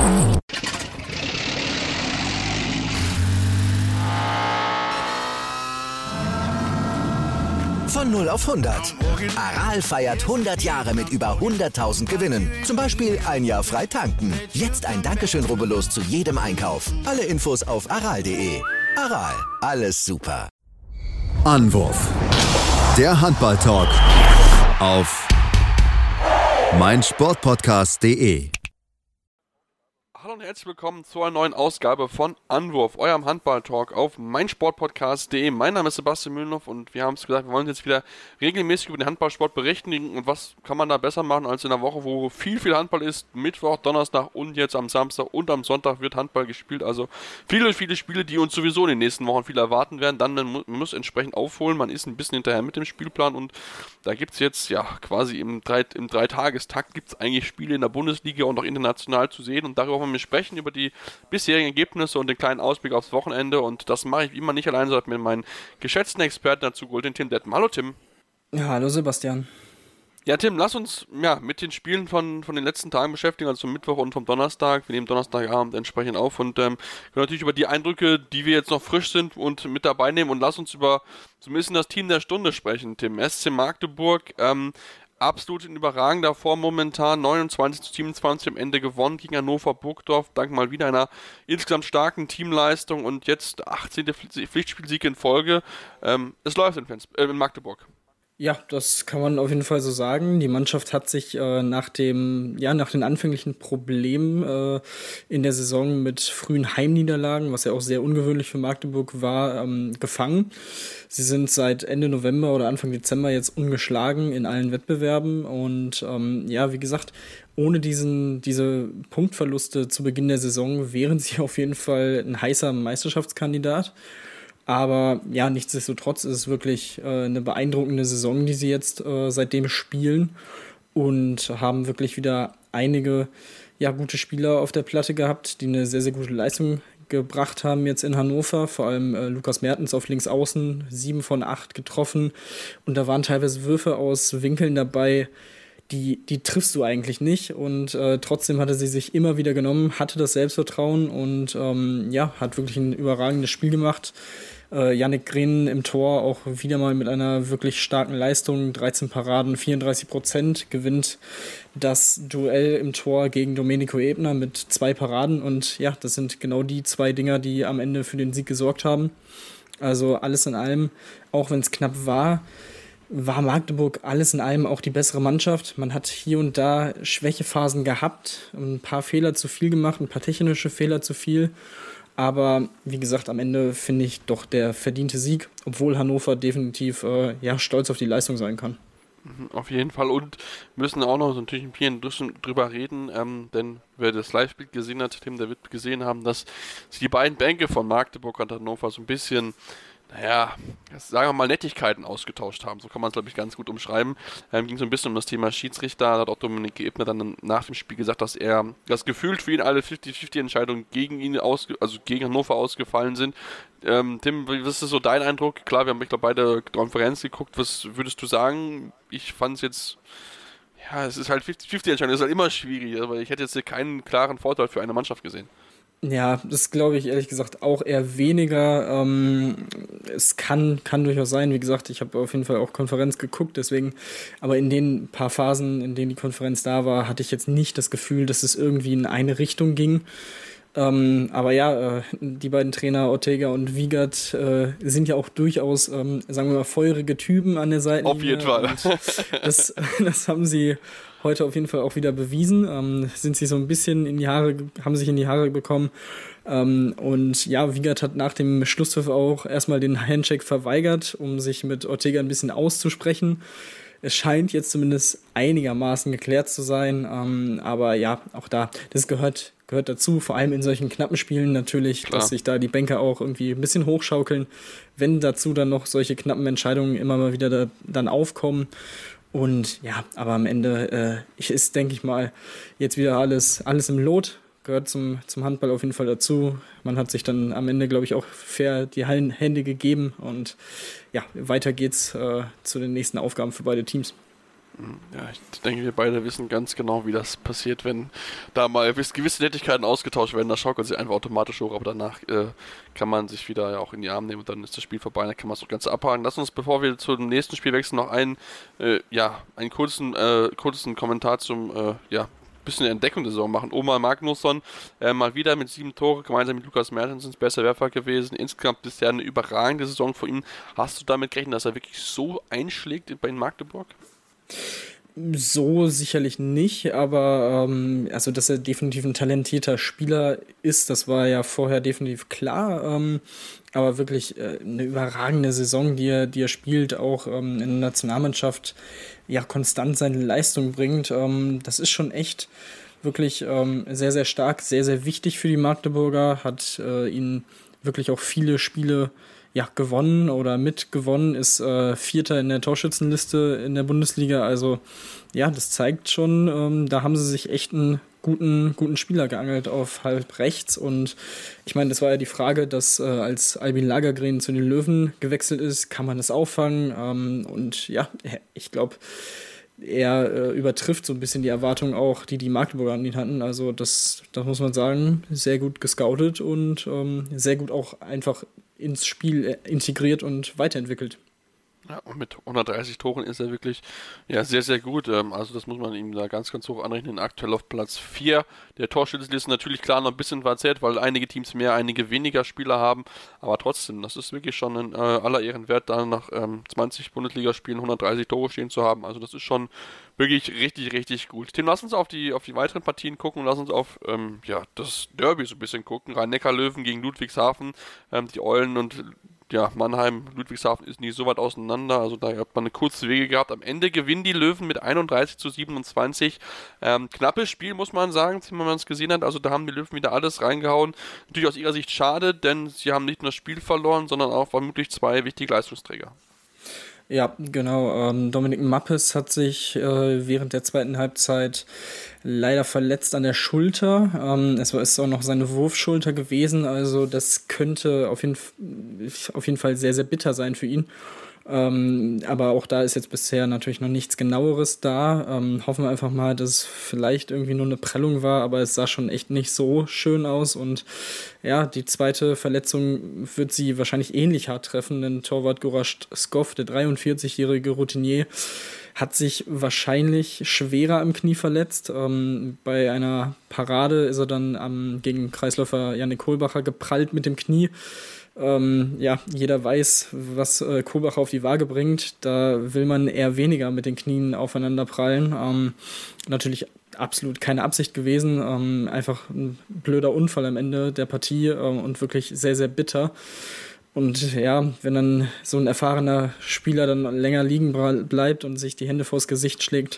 Von 0 auf 100. Aral feiert 100 Jahre mit über 100.000 Gewinnen. Zum Beispiel ein Jahr frei tanken. Jetzt ein Dankeschön, rubbellos zu jedem Einkauf. Alle Infos auf aral.de. Aral, alles super. Anwurf. Der Handball-Talk auf meinsportpodcast.de. Hallo und herzlich willkommen zu einer neuen Ausgabe von Anwurf, eurem Handball-Talk auf meinsportpodcast.de. Mein Name ist Sebastian Mühlenhoff und wir haben es gesagt, wir wollen jetzt wieder regelmäßig über den Handballsport berichten. Und was kann man da besser machen als in einer Woche, wo viel Handball ist? Mittwoch, Donnerstag und jetzt am Samstag und am Sonntag wird Handball gespielt. Also viele Spiele, die uns sowieso in den nächsten Wochen viel erwarten werden. Dann man muss entsprechend aufholen. Man ist ein bisschen hinterher mit dem Spielplan und da gibt es jetzt ja quasi im Dreitagestakt gibt es eigentlich Spiele in der Bundesliga und auch international zu sehen. Und darüber wollen wir sprechen, über die bisherigen Ergebnisse und den kleinen Ausblick aufs Wochenende. Und das mache ich wie immer nicht alleine, sondern mit meinen geschätzten Experten dazu geholt, den Tim Detmer. Hallo Tim. Ja, hallo Sebastian. Ja Tim, lass uns mit den Spielen von den letzten Tagen beschäftigen, also vom Mittwoch und vom Donnerstag. Wir nehmen Donnerstagabend entsprechend auf und können natürlich über die Eindrücke, die wir jetzt noch frisch sind und mit dabei nehmen, und lass uns über so ein bisschen das Team der Stunde sprechen, Tim. SC Magdeburg, absolut in überragender Form momentan, 29-27 am Ende gewonnen gegen Hannover Burgdorf, dank mal wieder einer insgesamt starken Teamleistung und jetzt 18. Pflichtspielsieg in Folge. Es läuft in Magdeburg. Ja, das kann man auf jeden Fall so sagen. Die Mannschaft hat sich nach den anfänglichen Problemen in der Saison mit frühen Heimniederlagen, was ja auch sehr ungewöhnlich für Magdeburg war, gefangen. Sie sind seit Ende November oder Anfang Dezember jetzt ungeschlagen in allen Wettbewerben und wie gesagt, ohne diese Punktverluste zu Beginn der Saison wären sie auf jeden Fall ein heißer Meisterschaftskandidat. Aber ja, nichtsdestotrotz ist es wirklich eine beeindruckende Saison, die sie jetzt seitdem spielen und haben wirklich wieder einige gute Spieler auf der Platte gehabt, die eine sehr, sehr gute Leistung gebracht haben jetzt in Hannover. Vor allem Lukas Mertens auf links außen, 7 von 8 getroffen. Und da waren teilweise Würfe aus Winkeln dabei, die triffst du eigentlich nicht. Und trotzdem hatte sie sich immer wieder genommen, hatte das Selbstvertrauen und hat wirklich ein überragendes Spiel gemacht. Yannick Green im Tor auch wieder mal mit einer wirklich starken Leistung, 13 Paraden, 34%, gewinnt das Duell im Tor gegen Domenico Ebner mit 2 Paraden und ja, das sind genau die 2 Dinger, die am Ende für den Sieg gesorgt haben. Also alles in allem, auch wenn es knapp war Magdeburg alles in allem auch die bessere Mannschaft. Man hat hier und da Schwächephasen gehabt, ein paar Fehler zu viel gemacht, ein paar technische Fehler zu viel. Aber wie gesagt, am Ende finde ich doch der verdiente Sieg, obwohl Hannover definitiv stolz auf die Leistung sein kann. Auf jeden Fall, und müssen auch noch so natürlich ein bisschen drüber reden, denn wer das Live-Bild gesehen hat, Tim, der wird gesehen haben, dass sich die beiden Bänke von Magdeburg und Hannover so ein bisschen, sagen wir mal, Nettigkeiten ausgetauscht haben. So kann man es, glaube ich, ganz gut umschreiben. Ging so ein bisschen um das Thema Schiedsrichter. Da hat auch Dominik Ebner dann nach dem Spiel gesagt, dass er das gefühlt für ihn alle 50-50-Entscheidungen gegen ihn, gegen Hannover ausgefallen sind. Tim, was ist so dein Eindruck? Klar, wir haben, ich glaube, beide Konferenz geguckt. Was würdest du sagen? Ich fand es jetzt, es ist halt 50-50-Entscheidung. Das ist halt immer schwierig, aber ich hätte jetzt hier keinen klaren Vorteil für eine Mannschaft gesehen. Ja, das glaube ich ehrlich gesagt auch eher weniger. Es kann durchaus sein. Wie gesagt, ich habe auf jeden Fall auch Konferenz geguckt, deswegen, aber in den paar Phasen, in denen die Konferenz da war, hatte ich jetzt nicht das Gefühl, dass es irgendwie in eine Richtung ging. Aber die beiden Trainer Ortega und Wiegert sind ja auch durchaus, sagen wir mal, feurige Typen an der Seite. Auf jeden Fall. Das haben sie heute auf jeden Fall auch wieder bewiesen. Sind sie so ein bisschen haben sich in die Haare bekommen. Und ja, Wiegert hat nach dem Schlusspfiff auch erstmal den Handshake verweigert, um sich mit Ortega ein bisschen auszusprechen. Es scheint jetzt zumindest einigermaßen geklärt zu sein. Aber ja, auch da, das gehört dazu, vor allem in solchen knappen Spielen natürlich, klar, dass sich da die Bänke auch irgendwie ein bisschen hochschaukeln, wenn dazu dann noch solche knappen Entscheidungen immer mal wieder dann aufkommen. Und ja, aber am Ende ist, denke ich mal, jetzt wieder alles im Lot, gehört zum Handball auf jeden Fall dazu. Man hat sich dann am Ende, glaube ich, auch fair die Hände gegeben und ja, weiter geht's zu den nächsten Aufgaben für beide Teams. Ja, ich denke, wir beide wissen ganz genau, wie das passiert, wenn da mal gewisse Nettigkeiten ausgetauscht werden. Da schaukelt sich einfach automatisch hoch, aber danach kann man sich wieder ja auch in die Arme nehmen und dann ist das Spiel vorbei, dann kann man es auch ganz abhaken. Lass uns, bevor wir zum nächsten Spiel wechseln, noch einen kurzen Kommentar zum bisschen Entdeckung der Saison machen. Omar Magnusson mal wieder mit 7 Tore, gemeinsam mit Lukas Mertensens bester Werfer gewesen. Insgesamt bisher eine überragende Saison von ihm. Hast du damit gerechnet, dass er wirklich so einschlägt bei Magdeburg? So sicherlich nicht, aber also dass er definitiv ein talentierter Spieler ist, das war ja vorher definitiv klar. Aber wirklich eine überragende Saison, die er spielt, auch in der Nationalmannschaft ja konstant seine Leistung bringt. Das ist schon echt wirklich sehr, sehr stark, sehr, sehr wichtig für die Magdeburger, hat ihn wirklich auch viele Spiele gewonnen oder mitgewonnen, ist Vierter in der Torschützenliste in der Bundesliga. Also ja, das zeigt schon, da haben sie sich echt einen guten Spieler geangelt auf halb rechts. Und ich meine, das war ja die Frage, dass als Albin Lagergren zu den Löwen gewechselt ist, kann man das auffangen? Und ja, ich glaube, er übertrifft so ein bisschen die Erwartungen auch, die Magdeburger an ihn hatten. Also das muss man sagen, sehr gut gescoutet und sehr gut auch einfach ins Spiel integriert und weiterentwickelt. Ja, und mit 130 Toren ist er wirklich sehr, sehr gut. Also das muss man ihm da ganz, ganz hoch anrechnen. Aktuell auf Platz 4 der Torschützenliste. Natürlich klar noch ein bisschen verzerrt, weil einige Teams mehr, einige weniger Spieler haben. Aber trotzdem, das ist wirklich schon ein aller Ehren wert, da nach 20 Bundesligaspielen 130 Tore stehen zu haben. Also das ist schon wirklich richtig, richtig gut. Tim, lass uns auf die weiteren Partien gucken und lass uns auf das Derby so ein bisschen gucken. Rhein-Neckar-Löwen gegen Ludwigshafen. Die Eulen und Mannheim, Ludwigshafen ist nicht so weit auseinander, also da hat man eine kurze Wege gehabt. Am Ende gewinnen die Löwen mit 31-27. Knappes Spiel, muss man sagen, wenn man es gesehen hat. Also da haben die Löwen wieder alles reingehauen. Natürlich aus ihrer Sicht schade, denn sie haben nicht nur das Spiel verloren, sondern auch vermutlich 2 wichtige Leistungsträger. Ja, genau. Dominik Mappes hat sich während der zweiten Halbzeit leider verletzt an der Schulter. Es ist auch noch seine Wurfschulter gewesen, also das könnte auf jeden Fall sehr, sehr bitter sein für ihn. Aber auch da ist jetzt bisher natürlich noch nichts Genaueres da. Hoffen wir einfach mal, dass es vielleicht irgendwie nur eine Prellung war, aber es sah schon echt nicht so schön aus. Und ja, die zweite Verletzung wird sie wahrscheinlich ähnlich hart treffen, denn Torwart Gorazd Skov, der 43-jährige Routinier, hat sich wahrscheinlich schwerer am Knie verletzt. Bei einer Parade ist er dann gegen Kreisläufer Yannick Kohlbacher geprallt mit dem Knie. Jeder weiß, was Kohlbacher auf die Waage bringt. Da will man eher weniger mit den Knien aufeinander prallen. Natürlich absolut keine Absicht gewesen. Einfach ein blöder Unfall am Ende der Partie und wirklich sehr, sehr bitter. Und ja, wenn dann so ein erfahrener Spieler dann länger liegen bleibt und sich die Hände vors Gesicht schlägt,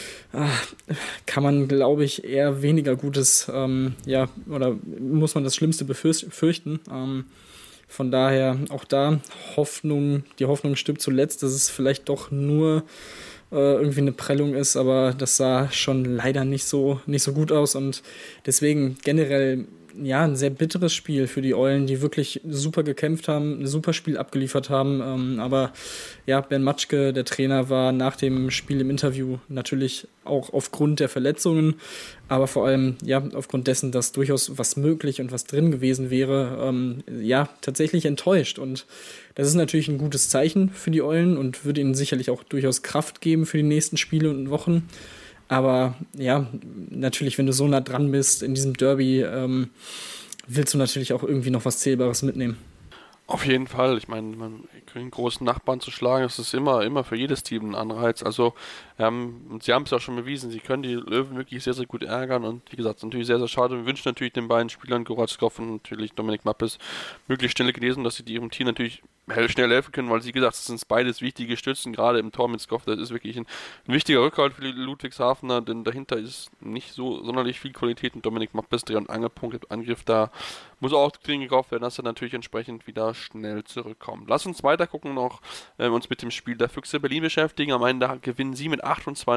kann man, glaube ich, eher weniger Gutes, oder muss man das Schlimmste befürchten. Von daher auch da die Hoffnung stirbt zuletzt, dass es vielleicht doch nur irgendwie eine Prellung ist, aber das sah schon leider nicht so gut aus und deswegen generell ein sehr bitteres Spiel für die Eulen, die wirklich super gekämpft haben, ein super Spiel abgeliefert haben, aber ja, Ben Matschke, der Trainer, war nach dem Spiel im Interview natürlich auch aufgrund der Verletzungen, aber vor allem aufgrund dessen, dass durchaus was möglich und was drin gewesen wäre, tatsächlich enttäuscht und das ist natürlich ein gutes Zeichen für die Eulen und würde ihnen sicherlich auch durchaus Kraft geben für die nächsten Spiele und Wochen. Aber ja, natürlich, wenn du so nah dran bist in diesem Derby, willst du natürlich auch irgendwie noch was Zählbares mitnehmen. Auf jeden Fall. Ich meine, einen großen Nachbarn zu schlagen, das ist immer für jedes Team ein Anreiz. Also, sie haben es ja schon bewiesen, sie können die Löwen wirklich sehr, sehr gut ärgern und wie gesagt, natürlich sehr, sehr schade. Wir wünschen natürlich den beiden Spielern, Gorazd Skov und natürlich Dominik Mappes, möglichst schnell gelesen, dass sie ihrem Team natürlich schnell helfen können, weil sie gesagt, das sind beides wichtige Stützen, gerade im Tor mit Skov, das ist wirklich ein wichtiger Rückhalt für die Ludwigshafener, denn dahinter ist nicht so sonderlich viel Qualität und Dominik Mappes, Dreh- und Angelpunkt im Angriff, da muss auch dringend gekauft werden, dass er natürlich entsprechend wieder schnell zurückkommt. Lass uns weiter gucken noch, uns mit dem Spiel der Füchse Berlin beschäftigen. Am Ende gewinnen sie mit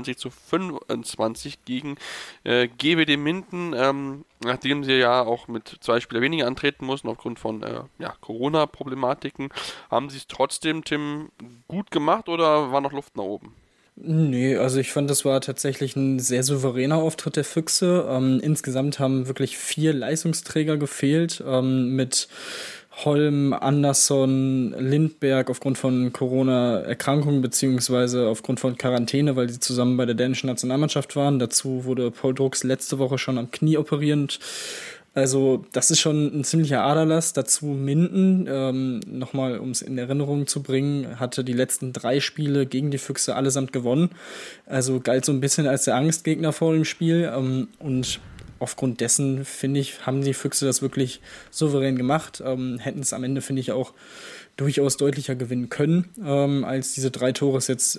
28-25 gegen GWD Minden, nachdem sie ja auch mit 2 Spielern weniger antreten mussten aufgrund von Corona-Problematiken. Haben sie es trotzdem, Tim, gut gemacht oder war noch Luft nach oben? Nee, also ich fand, das war tatsächlich ein sehr souveräner Auftritt der Füchse. Insgesamt haben wirklich 4 Leistungsträger gefehlt, mit Holm, Andersson, Lindberg aufgrund von Corona-Erkrankungen beziehungsweise aufgrund von Quarantäne, weil sie zusammen bei der dänischen Nationalmannschaft waren. Dazu wurde Paul Drucks letzte Woche schon am Knie operierend. Also das ist schon ein ziemlicher Aderlass. Dazu Minden, nochmal um es in Erinnerung zu bringen, hatte die letzten 3 Spiele gegen die Füchse allesamt gewonnen. Also galt so ein bisschen als der Angstgegner vor dem Spiel. Und aufgrund dessen, finde ich, haben die Füchse das wirklich souverän gemacht. Hätten es am Ende, finde ich, auch durchaus deutlicher gewinnen können, als diese 3 Tore es jetzt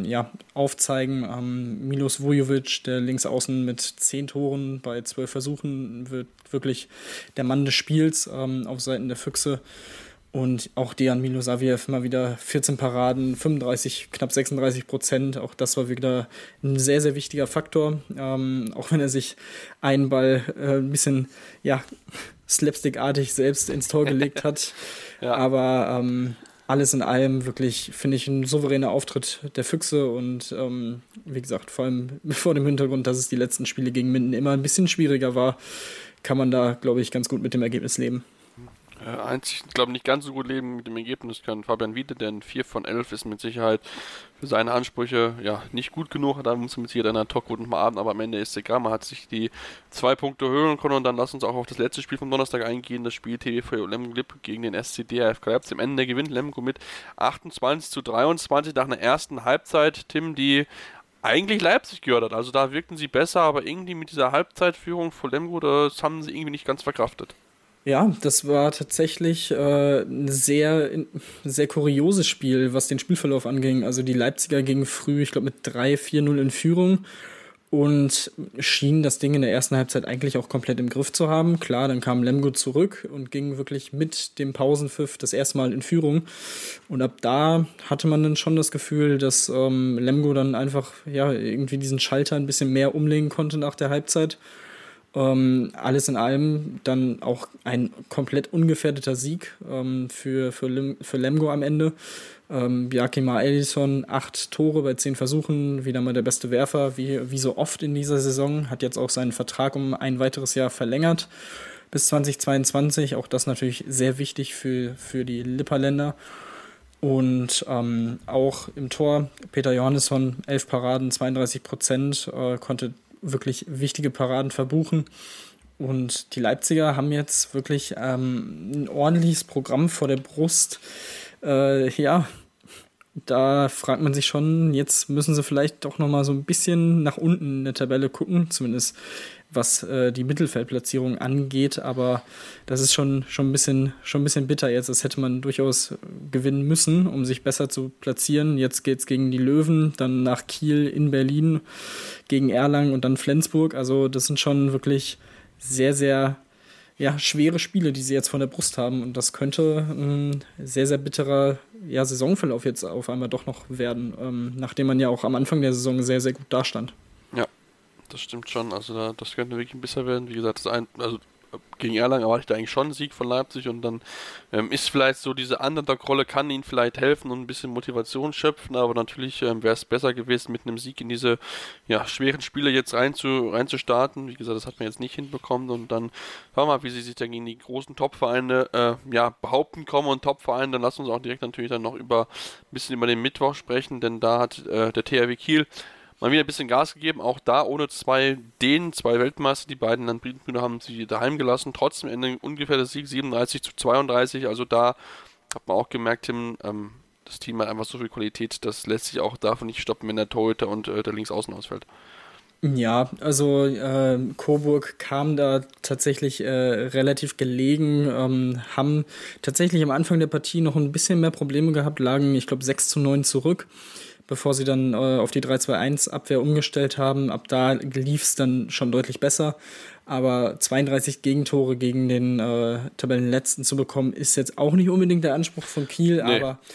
aufzeigen. Milos Vujovic, der Linksaußen mit 10 Toren bei 12 Versuchen, wird wirklich der Mann des Spiels auf Seiten der Füchse. Und auch Dejan Milosavljev mal wieder 14 Paraden, 35, knapp 36%. Auch das war wieder ein sehr, sehr wichtiger Faktor. Auch wenn er sich einen Ball ein bisschen slapstickartig selbst ins Tor gelegt hat. Ja. Aber alles in allem wirklich, finde ich, ein souveräner Auftritt der Füchse. Und wie gesagt, vor allem vor dem Hintergrund, dass es die letzten Spiele gegen Minden immer ein bisschen schwieriger war, kann man da, glaube ich, ganz gut mit dem Ergebnis leben. Einzig, ich glaube, nicht ganz so gut leben mit dem Ergebnis kann Fabian Wiede, denn 4 von 11 ist mit Sicherheit für seine Ansprüche nicht gut genug. Da muss man mit Sicherheit in der Talk noch mal arbeiten, aber am Ende ist es egal. Man hat sich die 2 Punkte holen können und dann lass uns auch auf das letzte Spiel vom Donnerstag eingehen. Das Spiel TVV Lemgo gegen den SCD AFK Leipzig. Am Ende gewinnt Lemgo mit 28-23 nach einer ersten Halbzeit, Tim, die eigentlich Leipzig gehört hat. Also da wirkten sie besser, aber irgendwie mit dieser Halbzeitführung vor Lemgo, das haben sie irgendwie nicht ganz verkraftet. Ja, das war tatsächlich ein sehr, sehr kurioses Spiel, was den Spielverlauf anging. Also die Leipziger gingen früh, ich glaube mit 3-4-0 in Führung und schienen das Ding in der ersten Halbzeit eigentlich auch komplett im Griff zu haben. Klar, dann kam Lemgo zurück und ging wirklich mit dem Pausenpfiff das erste Mal in Führung. Und ab da hatte man dann schon das Gefühl, dass Lemgo dann einfach irgendwie diesen Schalter ein bisschen mehr umlegen konnte nach der Halbzeit. Alles in allem dann auch ein komplett ungefährdeter Sieg für Lemgo am Ende. Bjarkimar Ellison 8 Tore bei 10 Versuchen, wieder mal der beste Werfer, wie so oft in dieser Saison, hat jetzt auch seinen Vertrag um ein weiteres Jahr verlängert bis 2022, auch das natürlich sehr wichtig für die Lipperländer. Und auch im Tor Peter Johannesson, 11 Paraden, 32%, konnte wirklich wichtige Paraden verbuchen. Und die Leipziger haben jetzt wirklich ein ordentliches Programm vor der Brust. Da fragt man sich schon, jetzt müssen sie vielleicht doch nochmal so ein bisschen nach unten in der Tabelle gucken, zumindest was die Mittelfeldplatzierung angeht. Aber das ist schon ein bisschen bitter jetzt. Das hätte man durchaus gewinnen müssen, um sich besser zu platzieren. Jetzt geht's gegen die Löwen, dann nach Kiel, in Berlin, gegen Erlangen und dann Flensburg. Also das sind schon wirklich sehr, sehr schwere Spiele, die sie jetzt von der Brust haben. Und das könnte ein sehr, sehr bitterer Saisonverlauf jetzt auf einmal doch noch werden, nachdem man ja auch am Anfang der Saison sehr, sehr gut dastand. Ja, das stimmt schon. Also das könnte wirklich ein bisschen werden. Wie gesagt, gegen Erlangen erwarte ich da eigentlich schon einen Sieg von Leipzig und dann ist vielleicht so diese Underdog-Rolle, kann ihnen vielleicht helfen und ein bisschen Motivation schöpfen, aber natürlich wäre es besser gewesen, mit einem Sieg in diese schweren Spiele jetzt reinzustarten. Wie gesagt, das hat man jetzt nicht hinbekommen und dann schauen wir mal, wie sie sich dann gegen die großen Top-Vereine behaupten kommen und Top-Vereine, dann lassen wir uns auch direkt natürlich dann noch ein bisschen über den Mittwoch sprechen, denn da hat der THW Kiel mal wieder ein bisschen Gas gegeben, auch da ohne zwei Weltmeister, die beiden Landbrüder haben sie daheim gelassen, trotzdem Ende ungefähr der Sieg 37-32, also da hat man auch gemerkt, Tim, das Team hat einfach so viel Qualität, das lässt sich auch davon nicht stoppen, wenn der Torhüter und der Linksaußen ausfällt. Ja, also Coburg kam da tatsächlich relativ gelegen, haben tatsächlich am Anfang der Partie noch ein bisschen mehr Probleme gehabt, lagen, ich glaube, 6-9 zurück, bevor sie dann auf die 3-2-1-Abwehr umgestellt haben. Ab da lief es dann schon deutlich besser. Aber 32 Gegentore gegen den Tabellenletzten zu bekommen, ist jetzt auch nicht unbedingt der Anspruch von Kiel. Nee. Aber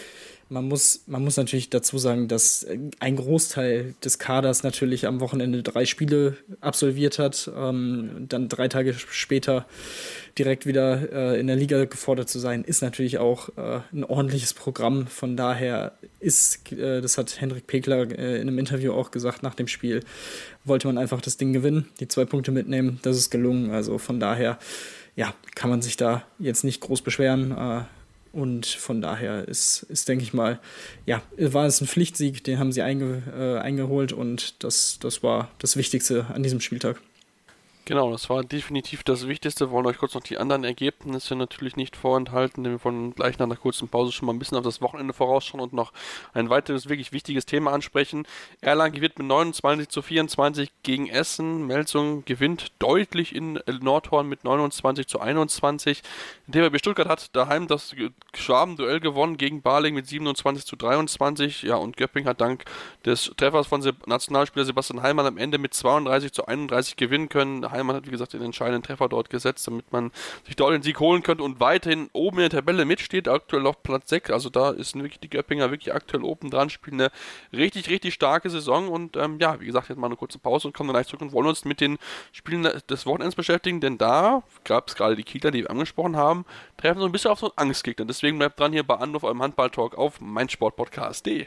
Man muss natürlich dazu sagen, dass ein Großteil des Kaders natürlich am Wochenende 3 Spiele absolviert hat, dann 3 Tage später direkt wieder in der Liga gefordert zu sein, ist natürlich auch ein ordentliches Programm. Von daher das hat Henrik Pekler in einem Interview auch gesagt nach dem Spiel, wollte man einfach das Ding gewinnen, die 2 Punkte mitnehmen, das ist gelungen. Also von daher, ja, kann man sich da jetzt nicht groß beschweren. Und von daher ist, denke ich mal, ja, war es ein Pflichtsieg, den haben sie eingeholt und das war das Wichtigste an diesem Spieltag. Genau, das war definitiv das Wichtigste. Wir wollen euch kurz noch die anderen Ergebnisse natürlich nicht vorenthalten, denn wir wollen gleich nach einer kurzen Pause schon mal ein bisschen auf das Wochenende vorausschauen und noch ein weiteres wirklich wichtiges Thema ansprechen. Erlangen gewinnt mit 29-24 gegen Essen. Melsung gewinnt deutlich in Nordhorn mit 29-21. Der TVB Stuttgart hat daheim das Schwaben-Duell gewonnen gegen Balingen mit 27-23. Ja, und Göpping hat dank des Treffers von Nationalspieler Sebastian Heilmann am Ende mit 32-31 gewinnen können. Heilmann hat, wie gesagt, den entscheidenden Treffer dort gesetzt, damit man sich dort den Sieg holen könnte und weiterhin oben in der Tabelle mitsteht, aktuell auf Platz 6, also da ist wirklich die Göppinger wirklich aktuell oben dran, spielen eine richtig, richtig starke Saison und ja, wie gesagt, jetzt mal eine kurze Pause und kommen dann gleich zurück und wollen uns mit den Spielen des Wochenends beschäftigen, denn da gab es gerade die Kieler, die wir angesprochen haben, treffen so ein bisschen auf so einen Angstgegner, deswegen bleibt dran hier bei Anruf, eurem Handball-Talk auf meinsportpodcast.de.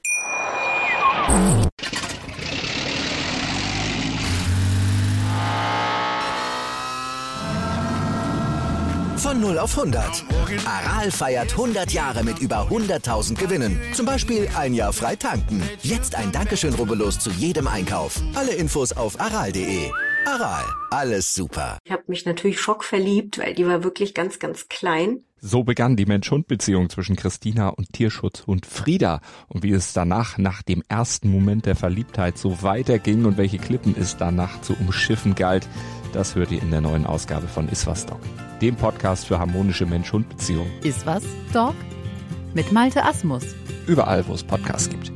Von 0 auf 100. Aral feiert 100 Jahre mit über 100.000 Gewinnen. Zum Beispiel ein Jahr frei tanken. Jetzt ein Dankeschön, rubbellos zu jedem Einkauf. Alle Infos auf aral.de. Aral, alles super. Ich habe mich natürlich schockverliebt, weil die war wirklich ganz, ganz klein. So begann die Mensch-Hund-Beziehung zwischen Christina und Tierschutzhund Frieda. Und wie es danach, nach dem ersten Moment der Verliebtheit, so weiterging und welche Klippen es danach zu umschiffen galt, das hört ihr in der neuen Ausgabe von Iswas Dog, dem Podcast für harmonische Mensch-Hund-Beziehungen. Iswas Dog mit Malte Asmus. Überall, wo es Podcasts gibt.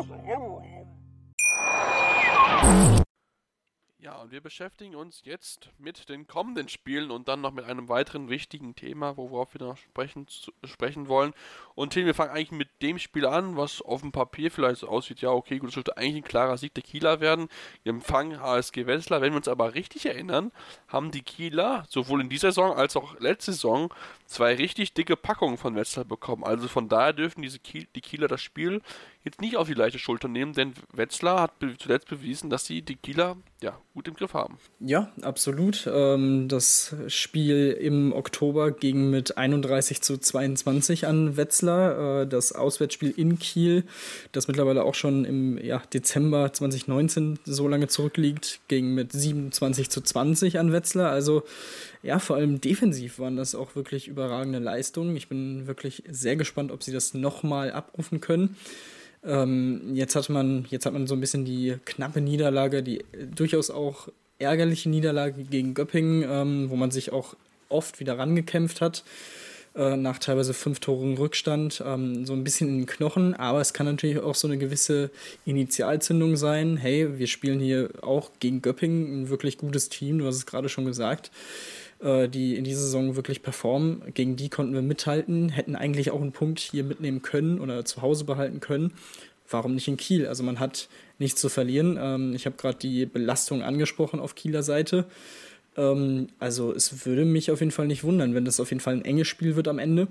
Ja, und wir beschäftigen uns jetzt mit den kommenden Spielen und dann noch mit einem weiteren wichtigen Thema, worauf wir noch sprechen wollen. Und Tim, wir fangen eigentlich mit dem Spiel an, was auf dem Papier vielleicht so aussieht, ja okay, gut, das sollte eigentlich ein klarer Sieg der Kieler werden. Wir empfangen HSG Wetzlar. Wenn wir uns aber richtig erinnern, haben die Kieler sowohl in dieser Saison als auch letzte Saison 2 richtig dicke Packungen von Wetzlar bekommen. Also von daher dürfen die Kieler das Spiel jetzt nicht auf die leichte Schulter nehmen, denn Wetzlar hat zuletzt bewiesen, dass sie die Kieler ja gut im Griff haben. Ja, absolut. Das Spiel im Oktober ging mit 31-22 an Wetzlar. Das Auswärtsspiel in Kiel, das mittlerweile auch schon im Dezember 2019 so lange zurückliegt, ging mit 27-20 an Wetzlar. Also ja, vor allem defensiv waren das auch wirklich überragende Leistungen. Ich bin wirklich sehr gespannt, ob sie das nochmal abrufen können. Jetzt hat man so ein bisschen die knappe Niederlage, die durchaus auch ärgerliche Niederlage gegen Göppingen, wo man sich auch oft wieder rangekämpft hat, nach teilweise 5 Toren Rückstand, so ein bisschen in den Knochen, aber es kann natürlich auch so eine gewisse Initialzündung sein. Hey, wir spielen hier auch gegen Göppingen, ein wirklich gutes Team, du hast es gerade schon gesagt, die in dieser Saison wirklich performen. Gegen die konnten wir mithalten, hätten eigentlich auch einen Punkt hier mitnehmen können oder zu Hause behalten können. Warum nicht in Kiel? Also man hat nichts zu verlieren. Ich habe gerade die Belastung angesprochen auf Kieler Seite. Also es würde mich auf jeden Fall nicht wundern, wenn das auf jeden Fall ein enges Spiel wird am Ende.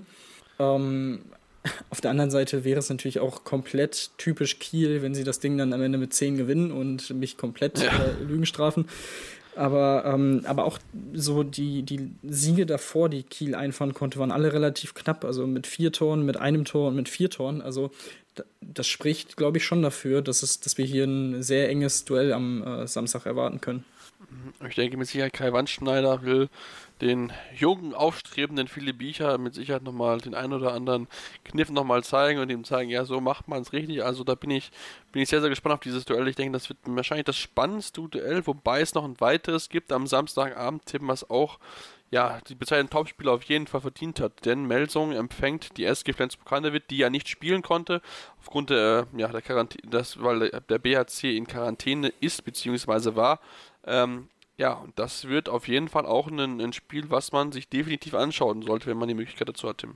Auf der anderen Seite wäre es natürlich auch komplett typisch Kiel, wenn sie das Ding dann am Ende mit 10 gewinnen und mich komplett Lügen strafen. Aber auch so die Siege davor, die Kiel einfahren konnte, waren alle relativ knapp. Also mit 4 Toren, mit einem Tor und mit 4 Toren. Also das spricht, glaube ich, schon dafür, dass wir hier ein sehr enges Duell am Samstag erwarten können. Ich denke mit Sicherheit, Kai Wandschneider will den jungen, aufstrebenden Philipp Biecher mit Sicherheit nochmal den einen oder anderen Kniff nochmal zeigen und ihm zeigen, ja, so macht man es richtig. Also da bin ich sehr, sehr gespannt auf dieses Duell. Ich denke, das wird wahrscheinlich das spannendste Duell, wobei es noch ein weiteres gibt am Samstagabend, Tim, was auch die Bezeichnung Topspieler auf jeden Fall verdient hat, denn Melsung empfängt die SG Flensburg-Handewitt, die ja nicht spielen konnte, aufgrund der Quarantäne, weil der BHC in Quarantäne ist, beziehungsweise war. Und das wird auf jeden Fall auch ein Spiel, was man sich definitiv anschauen sollte, wenn man die Möglichkeit dazu hat, Tim.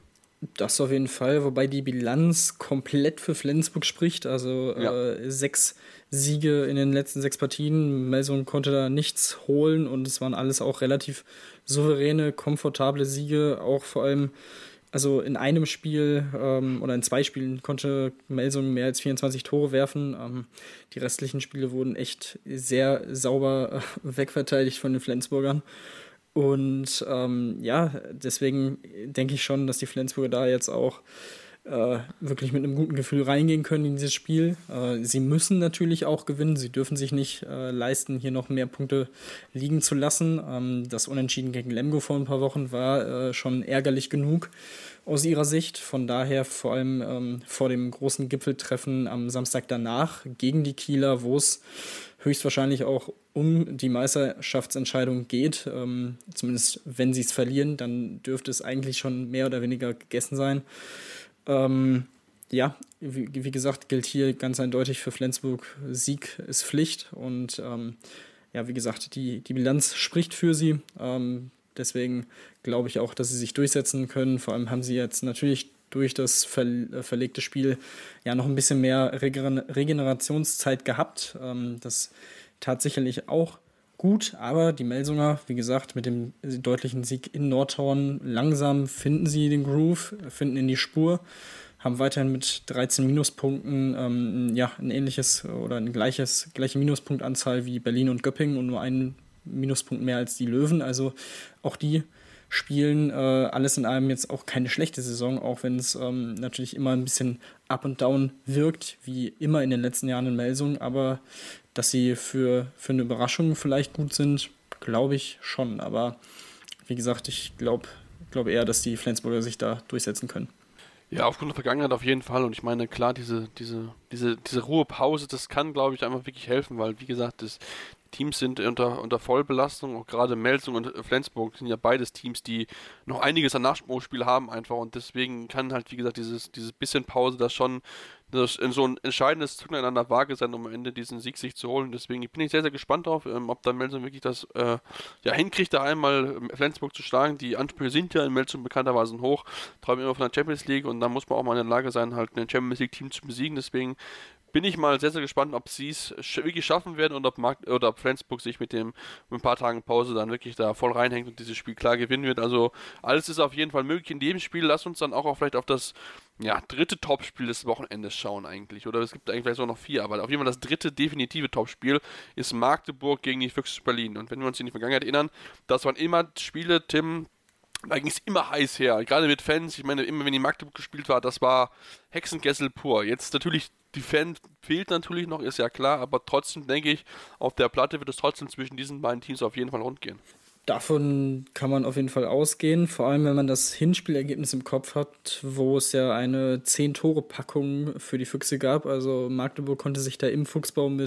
Das auf jeden Fall, wobei die Bilanz komplett für Flensburg spricht. Also 6 Siege in den letzten 6 Partien. Melsungen konnte da nichts holen und es waren alles auch relativ souveräne, komfortable Siege. Auch vor allem, also in einem Spiel oder in 2 Spielen konnte Melsungen mehr als 24 Tore werfen. Die restlichen Spiele wurden echt sehr sauber wegverteidigt von den Flensburgern. Und deswegen denke ich schon, dass die Flensburger da jetzt auch wirklich mit einem guten Gefühl reingehen können in dieses Spiel. Sie müssen natürlich auch gewinnen. Sie dürfen sich nicht leisten, hier noch mehr Punkte liegen zu lassen. Das Unentschieden gegen Lemgo vor ein paar Wochen war schon ärgerlich genug aus ihrer Sicht. Von daher vor allem vor dem großen Gipfeltreffen am Samstag danach gegen die Kieler, wo es höchstwahrscheinlich auch um die Meisterschaftsentscheidung geht. Zumindest wenn sie es verlieren, dann dürfte es eigentlich schon mehr oder weniger gegessen sein. Wie gesagt, gilt hier ganz eindeutig für Flensburg, Sieg ist Pflicht und wie gesagt, die Bilanz spricht für sie. Deswegen glaube ich auch, dass sie sich durchsetzen können. Vor allem haben sie jetzt natürlich durch das verlegte Spiel ja noch ein bisschen mehr Regenerationszeit gehabt. Das tat sicherlich auch gut, aber die Melsunger, wie gesagt, mit dem deutlichen Sieg in Nordhorn, langsam finden sie den Groove, finden in die Spur, haben weiterhin mit 13 Minuspunkten ein ähnliches oder eine gleiche Minuspunktanzahl wie Berlin und Göppingen und nur einen Minuspunkt mehr als die Löwen. Also auch die spielen alles in allem jetzt auch keine schlechte Saison, auch wenn es natürlich immer ein bisschen up und down wirkt, wie immer in den letzten Jahren in Melsungen, aber dass sie für eine Überraschung vielleicht gut sind, glaube ich schon. Aber wie gesagt, ich glaube eher, dass die Flensburger sich da durchsetzen können. Ja, aufgrund der Vergangenheit auf jeden Fall. Und ich meine, klar, diese Ruhepause, das kann, glaube ich, einfach wirklich helfen, weil, wie gesagt, die Teams sind unter Vollbelastung. Auch gerade Melsung und Flensburg sind ja beides Teams, die noch einiges an Nachspruchspiel haben einfach. Und deswegen kann halt, wie gesagt, dieses bisschen Pause das schon in so ein entscheidendes Zugegeneinander an der Waage sein, um am Ende diesen Sieg sich zu holen. Deswegen bin ich sehr, sehr gespannt drauf, ob dann Melsung wirklich das hinkriegt, da einmal Flensburg zu schlagen. Die Ansprüche sind ja in Melsung bekannterweise hoch, träumen immer von der Champions League und da muss man auch mal in der Lage sein, halt ein Champions League Team zu besiegen. Deswegen bin ich mal sehr, sehr gespannt, ob sie es wirklich schaffen werden und ob Flensburg sich mit ein paar Tagen Pause dann wirklich da voll reinhängt und dieses Spiel klar gewinnen wird. Also alles ist auf jeden Fall möglich in dem Spiel. Lass uns dann auch vielleicht auf das dritte Topspiel des Wochenendes schauen eigentlich. Oder es gibt eigentlich vielleicht auch noch 4, aber auf jeden Fall das dritte definitive Topspiel ist Magdeburg gegen die Füchse Berlin. Und wenn wir uns in die Vergangenheit erinnern, das waren immer Spiele, Tim, da ging es immer heiß her. Gerade mit Fans, ich meine, immer wenn die Magdeburg gespielt war, das war Hexenkessel pur. Jetzt natürlich die Fan fehlt natürlich noch, ist ja klar, aber trotzdem denke ich, auf der Platte wird es trotzdem zwischen diesen beiden Teams auf jeden Fall rund gehen. Davon kann man auf jeden Fall ausgehen, vor allem wenn man das Hinspielergebnis im Kopf hat, wo es ja eine 10-Tore-Packung für die Füchse gab. Also Magdeburg konnte sich da im Fuchsbau mit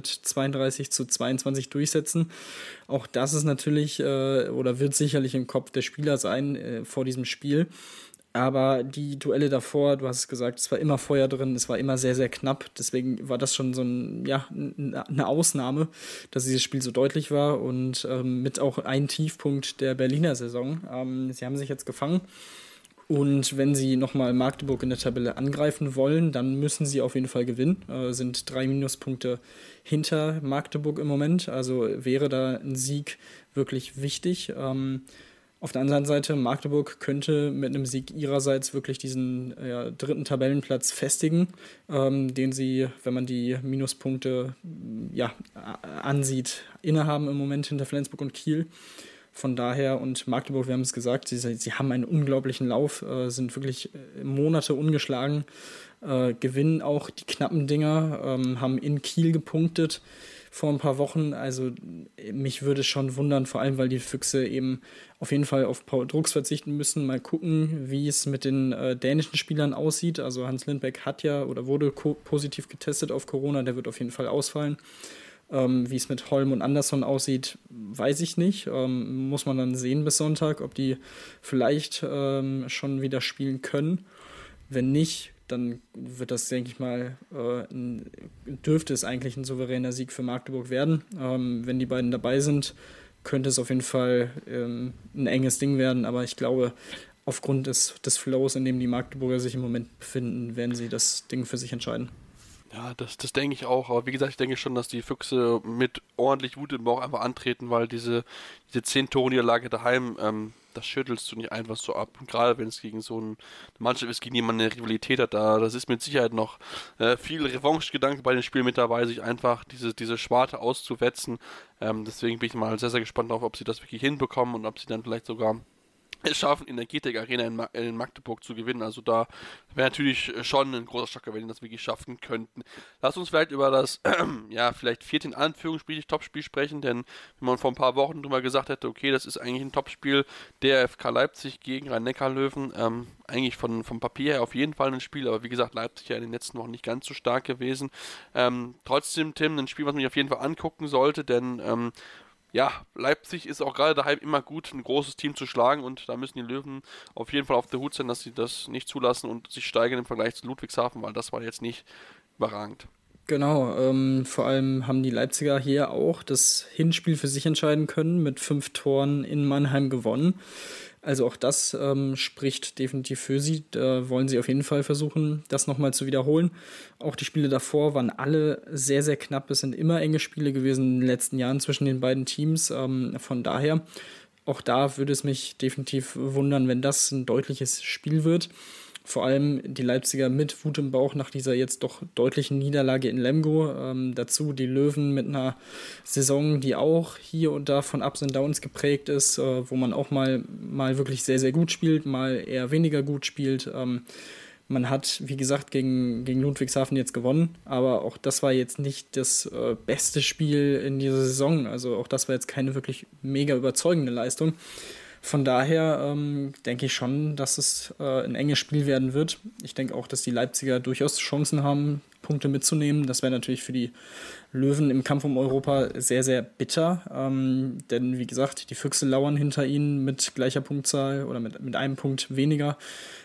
32-22 durchsetzen. Auch das ist natürlich oder wird sicherlich im Kopf der Spieler sein vor diesem Spiel. Aber die Duelle davor, du hast es gesagt, es war immer Feuer drin, es war immer sehr, sehr knapp. Deswegen war das schon so eine Ausnahme, dass dieses Spiel so deutlich war und mit auch ein Tiefpunkt der Berliner Saison. Sie haben sich jetzt gefangen und wenn sie nochmal Magdeburg in der Tabelle angreifen wollen, dann müssen sie auf jeden Fall gewinnen. Sind 3 Minuspunkte hinter Magdeburg im Moment, also wäre da ein Sieg wirklich wichtig. Auf der anderen Seite, Magdeburg könnte mit einem Sieg ihrerseits wirklich diesen dritten Tabellenplatz festigen, den sie, wenn man die Minuspunkte ansieht, innehaben im Moment hinter Flensburg und Kiel. Von daher, und Magdeburg, wir haben es gesagt, sie haben einen unglaublichen Lauf, sind wirklich Monate ungeschlagen, gewinnen auch die knappen Dinger, haben in Kiel gepunktet vor ein paar Wochen. Also mich würde es schon wundern, vor allem weil die Füchse eben auf jeden Fall auf Paul Drucks verzichten müssen. Mal gucken, wie es mit den dänischen Spielern aussieht. Also Hans Lindbeck hat ja oder wurde positiv getestet auf Corona, der wird auf jeden Fall ausfallen. Wie es mit Holm und Andersson aussieht, weiß ich nicht. Muss man dann sehen bis Sonntag, ob die vielleicht schon wieder spielen können. Wenn nicht, dann wird das, denke ich mal, dürfte es eigentlich ein souveräner Sieg für Magdeburg werden. Wenn die beiden dabei sind, könnte es auf jeden Fall ein enges Ding werden. Aber ich glaube, aufgrund des Flows, in dem die Magdeburger sich im Moment befinden, werden sie das Ding für sich entscheiden. Ja, das denke ich auch. Aber wie gesagt, ich denke schon, dass die Füchse mit ordentlich Wut im Bauch einfach antreten, weil diese 10-Tore-Niederlage daheim, das schüttelst du nicht einfach so ab. Und gerade wenn es gegen so eine Mannschaft ist, gegen die man eine Rivalität hat, das ist mit Sicherheit noch viel Revanche-Gedanke bei den Spielen mit dabei, sich einfach diese Schwarte auszuwetzen. Deswegen bin ich mal sehr, sehr gespannt darauf, ob sie das wirklich hinbekommen und ob sie dann vielleicht sogar es schaffen, in der GTEC Arena in Magdeburg zu gewinnen. Also da wäre natürlich schon ein großer Schocker, wenn die das wirklich schaffen könnten. Lass uns vielleicht über das, vielleicht vierte in Anführungsstrichen Topspiel sprechen, denn wenn man vor ein paar Wochen drüber gesagt hätte, okay, das ist eigentlich ein Topspiel, der FK Leipzig gegen Rhein-Neckar-Löwen, eigentlich vom Papier her auf jeden Fall ein Spiel, aber wie gesagt, Leipzig ja in den letzten Wochen nicht ganz so stark gewesen. Trotzdem, Tim, ein Spiel, was man sich auf jeden Fall angucken sollte, denn Leipzig ist auch gerade daheim immer gut, ein großes Team zu schlagen und da müssen die Löwen auf jeden Fall auf der Hut sein, dass sie das nicht zulassen und sich steigern im Vergleich zu Ludwigshafen, weil das war jetzt nicht überragend. Genau, vor allem haben die Leipziger hier auch das Hinspiel für sich entscheiden können, mit 5 Toren in Mannheim gewonnen. Also auch das spricht definitiv für sie. Da wollen sie auf jeden Fall versuchen, das nochmal zu wiederholen. Auch die Spiele davor waren alle sehr, sehr knapp. Es sind immer enge Spiele gewesen in den letzten Jahren zwischen den beiden Teams. Von daher, auch da würde es mich definitiv wundern, wenn das ein deutliches Spiel wird. Vor allem die Leipziger mit Wut im Bauch nach dieser jetzt doch deutlichen Niederlage in Lemgo. Dazu die Löwen mit einer Saison, die auch hier und da von Ups und Downs geprägt ist, wo man auch mal wirklich sehr, sehr gut spielt, mal eher weniger gut spielt. Man hat, wie gesagt, gegen Ludwigshafen jetzt gewonnen, aber auch das war jetzt nicht das beste Spiel in dieser Saison. Also auch das war jetzt keine wirklich mega überzeugende Leistung. Von daher denke ich schon, dass es ein enges Spiel werden wird. Ich denke auch, dass die Leipziger durchaus Chancen haben, Punkte mitzunehmen. Das wäre natürlich für die Löwen im Kampf um Europa sehr, sehr bitter. Denn wie gesagt, die Füchse lauern hinter ihnen mit gleicher Punktzahl oder mit einem Punkt weniger.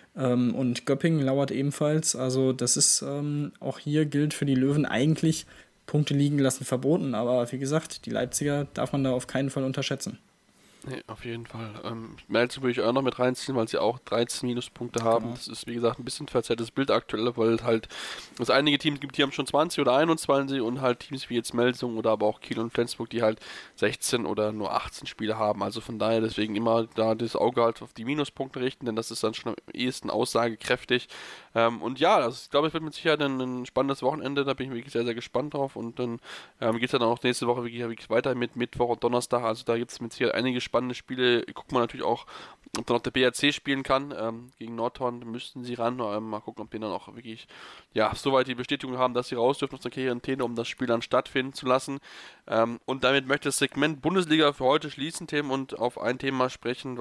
Und Göppingen lauert ebenfalls. Also das ist auch hier gilt für die Löwen eigentlich Punkte liegen lassen verboten. Aber wie gesagt, die Leipziger darf man da auf keinen Fall unterschätzen. Nee, auf jeden Fall. Melzen würde ich auch noch mit reinziehen, weil sie auch 13 Minuspunkte haben. Genau. Das ist, wie gesagt, ein bisschen verzerrtes Bild aktuell, weil halt es einige Teams gibt, die haben schon 20 oder 21 und halt Teams wie jetzt Melsung oder aber auch Kiel und Flensburg, die halt 16 oder nur 18 Spiele haben. Also von daher deswegen immer da das Auge halt auf die Minuspunkte richten, denn das ist dann schon am ehesten aussagekräftig. Und ja, also ich glaube, es wird mit Sicherheit ein spannendes Wochenende, da bin ich wirklich sehr, sehr gespannt drauf und dann geht es dann auch nächste Woche wirklich weiter mit Mittwoch und Donnerstag, also da gibt es mit Sicherheit einige spannende Spiele. Guckt man natürlich auch, ob dann noch der BRC spielen kann. Gegen Nordhorn müssten sie ran. Mal gucken, ob die dann auch wirklich soweit die Bestätigung haben, dass sie raus dürfen aus der Quarantäne, um das Spiel dann stattfinden zu lassen. Und damit möchte ich das Segment Bundesliga für heute schließen, Tim, und auf ein Thema sprechen,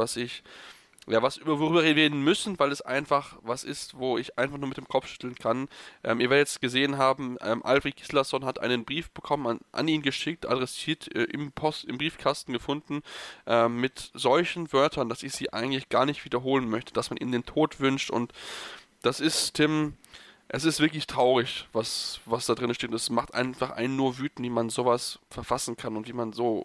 worüber wir reden müssen, weil es einfach was ist, wo ich einfach nur mit dem Kopf schütteln kann. Ihr werdet jetzt gesehen haben, Alfred Gislason hat einen Brief bekommen, an ihn geschickt, adressiert, im Briefkasten gefunden, mit solchen Wörtern, dass ich sie eigentlich gar nicht wiederholen möchte, dass man ihm den Tod wünscht, und das ist, Tim, es ist wirklich traurig, was da drin steht. Es macht einfach einen nur wütend, wie man sowas verfassen kann und wie man so,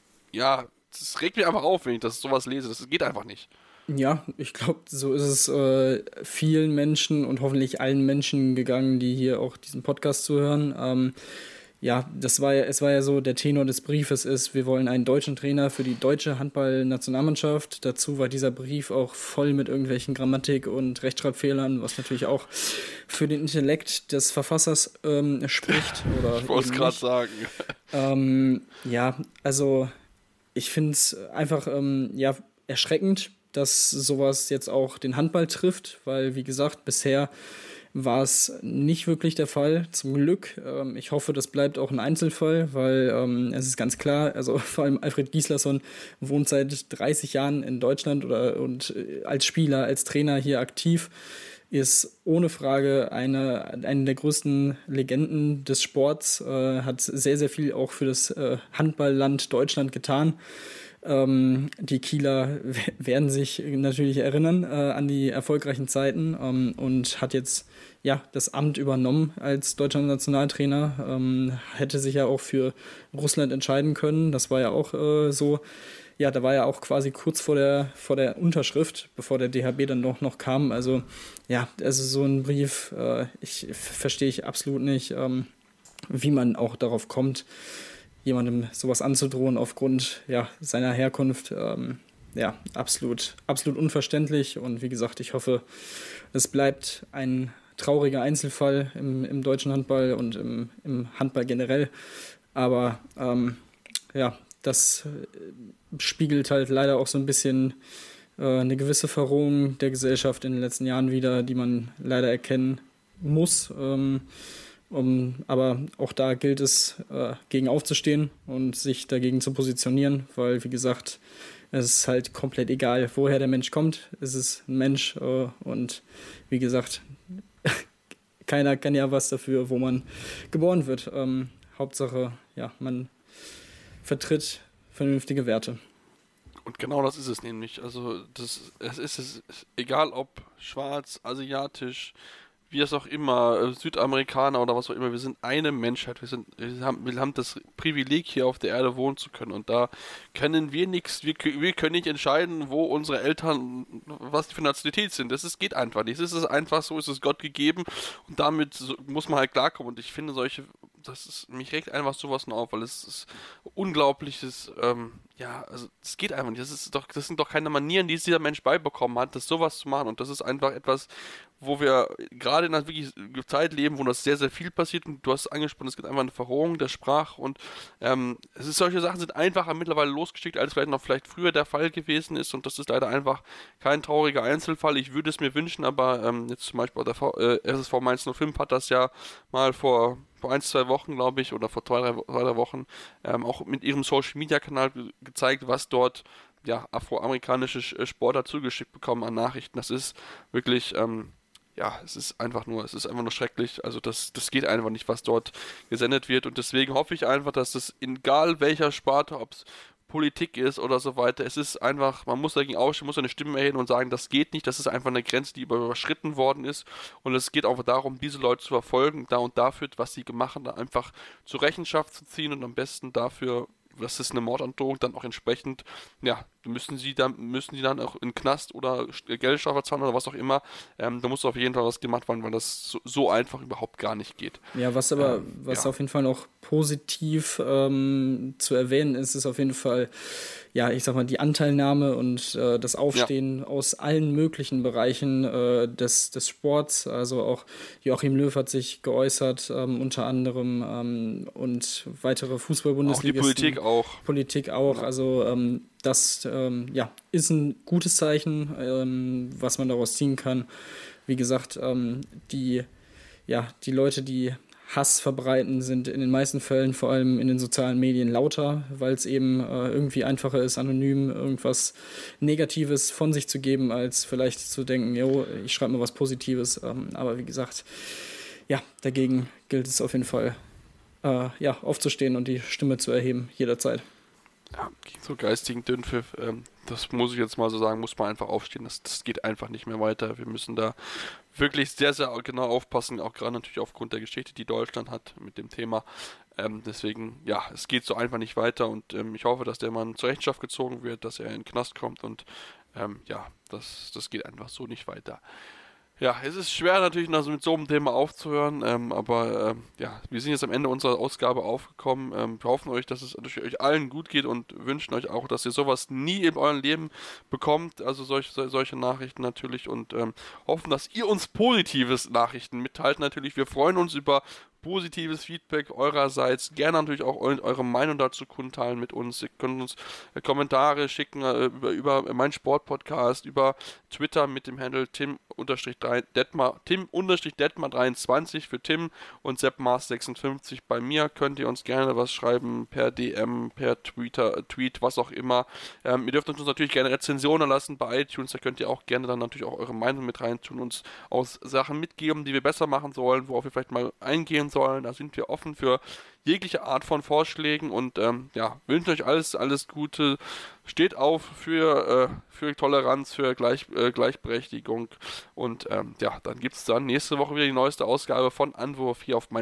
es regt mich einfach auf, wenn ich sowas lese. Das geht einfach nicht. Ja, ich glaube, so ist es vielen Menschen und hoffentlich allen Menschen gegangen, die hier auch diesen Podcast zuhören. Es war ja so, der Tenor des Briefes ist, wir wollen einen deutschen Trainer für die deutsche Handball-Nationalmannschaft. Dazu war dieser Brief auch voll mit irgendwelchen Grammatik- und Rechtschreibfehlern, was natürlich auch für den Intellekt des Verfassers spricht. Oder ich wollte es gerade sagen. Also ich finde es einfach erschreckend, dass sowas jetzt auch den Handball trifft, weil, wie gesagt, bisher war es nicht wirklich der Fall, zum Glück. Ich hoffe, das bleibt auch ein Einzelfall, weil es ist ganz klar, also vor allem Alfred Gislason wohnt seit 30 Jahren in Deutschland und als Spieler, als Trainer hier aktiv, ist ohne Frage eine der größten Legenden des Sports, hat sehr, sehr viel auch für das Handballland Deutschland getan. Die Kieler werden sich natürlich erinnern an die erfolgreichen Zeiten und hat jetzt das Amt übernommen als deutscher Nationaltrainer. Hätte sich ja auch für Russland entscheiden können. Das war ja auch so. ja, da war ja auch quasi kurz vor der Unterschrift, bevor der DHB dann doch noch kam. Also ja, also so ein Brief, verstehe ich absolut nicht, wie man auch darauf kommt, jemandem sowas anzudrohen aufgrund seiner Herkunft. Ja, absolut unverständlich. Und wie gesagt, ich hoffe, es bleibt ein trauriger Einzelfall im deutschen Handball und im Handball generell. Aber das spiegelt halt leider auch so ein bisschen eine gewisse Verrohung der Gesellschaft in den letzten Jahren wider, die man leider erkennen muss. Aber auch da gilt es, gegen aufzustehen und sich dagegen zu positionieren, weil, wie gesagt, es ist halt komplett egal, woher der Mensch kommt. Es ist ein Mensch und wie gesagt, keiner kann ja was dafür, wo man geboren wird. Hauptsache, man vertritt vernünftige Werte. Und genau das ist es nämlich. Also es ist egal ob schwarz, asiatisch, wie es auch immer, Südamerikaner oder was auch immer, wir sind eine Menschheit, wir haben das Privileg, hier auf der Erde wohnen zu können und da können wir nichts, wir können nicht entscheiden, wo unsere Eltern, was die für Nationalität sind, geht einfach nicht, es ist einfach so, es ist Gott gegeben und damit muss man halt klarkommen und ich finde mich regt einfach sowas nur auf, weil es ist unglaubliches, also es geht einfach nicht, das sind doch keine Manieren, die dieser Mensch beibekommen hat, das sowas zu machen und das ist einfach etwas, wo wir gerade in einer wirklich Zeit leben, wo das sehr, sehr viel passiert und du hast angesprochen, es gibt einfach eine Verrohung der Sprache und solche Sachen sind einfacher mittlerweile losgeschickt, als vielleicht früher der Fall gewesen ist und das ist leider einfach kein trauriger Einzelfall. Ich würde es mir wünschen, aber jetzt zum Beispiel der SSV Mainz 05 hat das ja mal vor 1-2 Wochen, glaube ich, oder vor 2-3 Wochen auch mit ihrem Social-Media-Kanal gezeigt, was dort afroamerikanische Sportler zugeschickt bekommen an Nachrichten. Das ist wirklich es ist einfach nur schrecklich. Also das geht einfach nicht, was dort gesendet wird. Und deswegen hoffe ich einfach, dass das, egal welcher Sparte, ob es Politik ist oder so weiter, es ist einfach, man muss dagegen aufstehen, muss eine Stimme erheben und sagen, das geht nicht, das ist einfach eine Grenze, die überschritten worden ist. Und es geht auch darum, diese Leute zu verfolgen, da und dafür, was sie gemacht haben, einfach zur Rechenschaft zu ziehen und am besten dafür, das ist eine Mordandrohung, dann auch entsprechend, müssen sie dann auch in den Knast oder Geldstrafe zahlen oder was auch immer. Da muss auf jeden Fall was gemacht werden, weil das so einfach überhaupt gar nicht geht. Ja, was auf jeden Fall noch positiv zu erwähnen ist auf jeden Fall, ich sag mal, die Anteilnahme und das Aufstehen aus allen möglichen Bereichen des Sports. Also auch Joachim Löw hat sich geäußert, unter anderem, und weitere Fußball-Bundesligisten. Auch die Politik auch. Also das ist ein gutes Zeichen, was man daraus ziehen kann. Wie gesagt, die Leute, die Hass verbreiten, sind in den meisten Fällen vor allem in den sozialen Medien lauter, weil es eben irgendwie einfacher ist, anonym irgendwas Negatives von sich zu geben, als vielleicht zu denken, ich schreibe mal was Positives. Aber wie gesagt, dagegen gilt es auf jeden Fall, aufzustehen und die Stimme zu erheben, jederzeit. Ja, gegen so geistigen Dünnpfiff, das muss ich jetzt mal so sagen, muss man einfach aufstehen, das geht einfach nicht mehr weiter. Wir müssen da wirklich sehr, sehr genau aufpassen, auch gerade natürlich aufgrund der Geschichte, die Deutschland hat mit dem Thema. Deswegen, es geht so einfach nicht weiter und ich hoffe, dass der Mann zur Rechenschaft gezogen wird, dass er in den Knast kommt und das geht einfach so nicht weiter. Ja, es ist schwer natürlich noch mit so einem Thema aufzuhören, aber wir sind jetzt am Ende unserer Ausgabe aufgekommen. Wir hoffen euch, dass es natürlich euch allen gut geht und wünschen euch auch, dass ihr sowas nie in eurem Leben bekommt, also solche Nachrichten natürlich und hoffen, dass ihr uns positives Nachrichten mitteilt natürlich. Wir freuen uns über positives Feedback eurerseits, gerne natürlich auch eure Meinung dazu kundteilen mit uns. Ihr könnt uns Kommentare schicken über meinen Sportpodcast, über Twitter mit dem Handle Tim-Detmar23 für Tim und SeppMars56. Bei mir könnt ihr uns gerne was schreiben per DM, per Tweet, was auch immer. Ihr dürft uns natürlich gerne Rezensionen lassen bei iTunes, da könnt ihr auch gerne dann natürlich auch eure Meinung mit reintun, uns aus Sachen mitgeben, die wir besser machen sollen, worauf wir vielleicht mal eingehen sollen. Da sind wir offen für jegliche Art von Vorschlägen und wünschen euch alles Gute. Steht auf für Toleranz, für Gleichberechtigung und dann gibt es dann nächste Woche wieder die neueste Ausgabe von Anwurf hier auf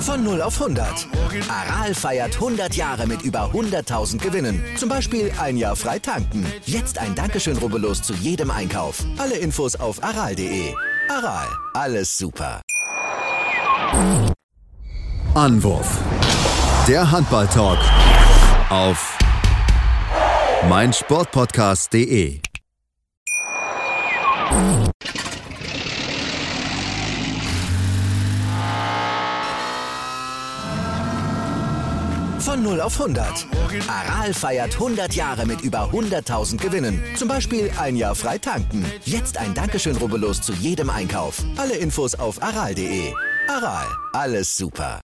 Von 0 auf 100. Aral feiert 100 Jahre mit über 100.000 Gewinnen. Zum Beispiel ein Jahr frei tanken. Jetzt ein Dankeschön, rubbellos zu jedem Einkauf. Alle Infos auf aral.de. Aral, alles super. Anwurf. Der Handball-Talk auf meinsportpodcast.de. Von 0 auf 100. Aral feiert 100 Jahre mit über 100.000 Gewinnen. Zum Beispiel ein Jahr frei tanken. Jetzt ein Dankeschön, rubbellos zu jedem Einkauf. Alle Infos auf aral.de. Aral, alles super.